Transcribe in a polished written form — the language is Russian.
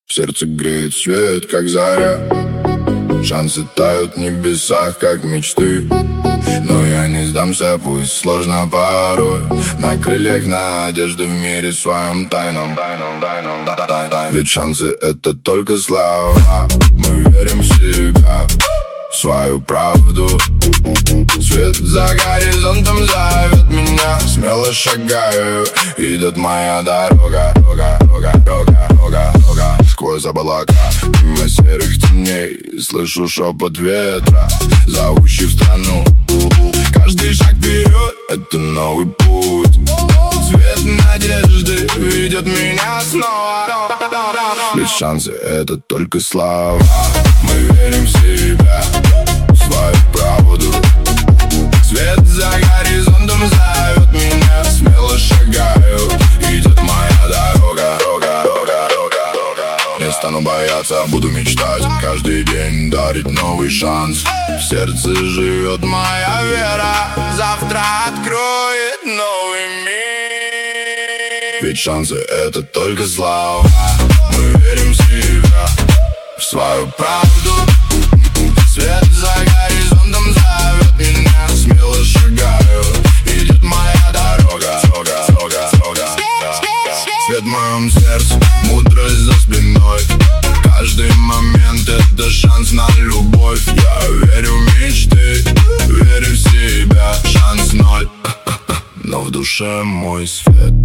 В сердце греет свет, как заря. Шансы тают в небесах, как мечты. Но я не сдамся, пусть сложно порой. На крыльях надежды в мире своем тайном. Ведь шансы — это только слова. Мы верим в себя, в свою правду. Свет за горизонтом зовет меня. Смело шагаю, идет моя дорога. Сквозь облака, мимо серых теней, слышу шепот ветра, зовущий в страну. Каждый шаг вперед — это новый путь. Свет надежды ведет меня снова. Ведь шансы — это только слова. Мы верим в себя, в свою правду. Свет за горизонтом зовет меня. Смело шагаю, идет моя дорога. Не стану бояться, буду мечтать. Каждый день дарить новый шанс. В сердце живет моя вера. Завтра откроет новый мир. Ведь шансы — это только слова. Мы верим в себя, в свою правду. Свет за горизонтом зовет меня. Смело шагаю, идет моя дорога. Свет в моем сердце, мудрость за спиной. Каждый момент — это шанс на любовь. Я верю в мечты, верю в себя. Шанс ноль, но в душе мой свет.